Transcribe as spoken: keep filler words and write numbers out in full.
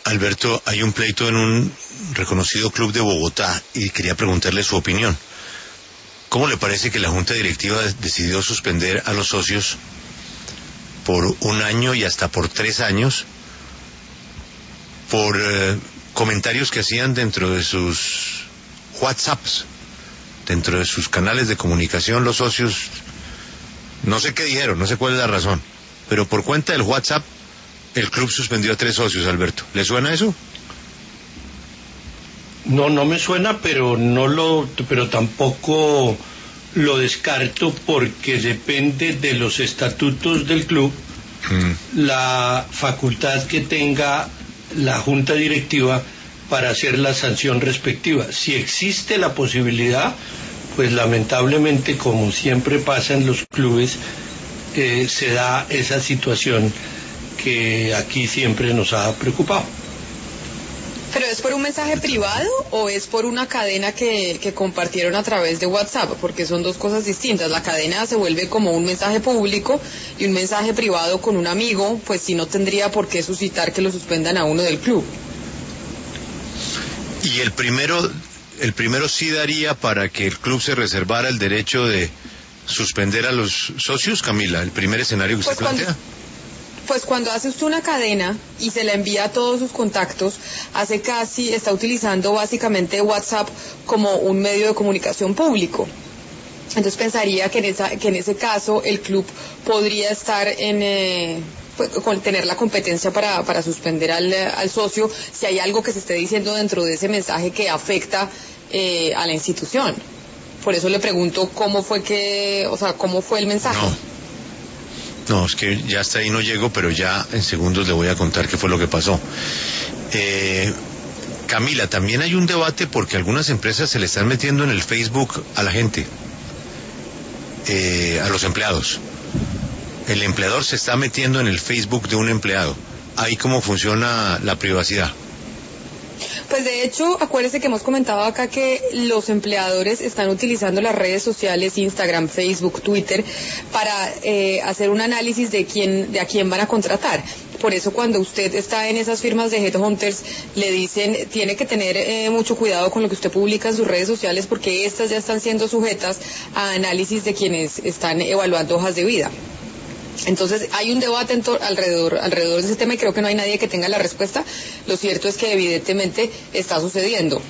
Alberto, hay un pleito en un reconocido club de Bogotá y quería preguntarle su opinión. ¿Cómo le parece que la junta directiva decidió suspender a los socios por un año y hasta por tres años por eh, comentarios que hacían dentro de sus WhatsApps, dentro de sus canales de comunicación? Los socios, no sé qué dijeron, no sé cuál es la razón, pero por cuenta del WhatsApp el club suspendió a tres socios. Alberto, ¿le suena eso? No, no me suena, pero no lo, pero tampoco lo descarto, porque depende de los estatutos del club mm. la facultad que tenga la junta directiva para hacer la sanción respectiva. Si existe la posibilidad, pues lamentablemente, como siempre pasa en los clubes, eh, se da esa situación que aquí siempre nos ha preocupado. ¿Pero es por un mensaje privado o es por una cadena que, que compartieron a través de WhatsApp? Porque son dos cosas distintas. La cadena se vuelve como un mensaje público, y un mensaje privado con un amigo, pues sí, no tendría por qué suscitar que lo suspendan a uno del club. Y el primero, el primero sí daría para que el club se reservara el derecho de suspender a los socios, Camila, el primer escenario que pues usted plantea. Cuando... Pues cuando hace usted una cadena y se la envía a todos sus contactos, hace casi, está utilizando básicamente WhatsApp como un medio de comunicación público. Entonces pensaría que en, esa, que en ese caso el club podría estar en... Eh, pues, con tener la competencia para, para suspender al, al socio si hay algo que se esté diciendo dentro de ese mensaje que afecta eh, a la institución. Por eso le pregunto cómo fue que, o sea, cómo fue el mensaje. No. No, es que ya hasta ahí no llego, pero ya en segundos le voy a contar qué fue lo que pasó. Eh, Camila, también hay un debate porque algunas empresas se le están metiendo en el Facebook a la gente, eh, a los empleados. El empleador se está metiendo en el Facebook de un empleado. Ahí cómo funciona la privacidad. Pues de hecho, acuérdese que hemos comentado acá que los empleadores están utilizando las redes sociales, Instagram, Facebook, Twitter, para eh, hacer un análisis de quién, de a quién van a contratar. Por eso cuando usted está en esas firmas de headhunters, le dicen, tiene que tener eh, mucho cuidado con lo que usted publica en sus redes sociales, porque estas ya están siendo sujetas a análisis de quienes están evaluando hojas de vida. Entonces hay un debate en alrededor, alrededor de ese tema, y creo que no hay nadie que tenga la respuesta. Lo cierto es que evidentemente está sucediendo.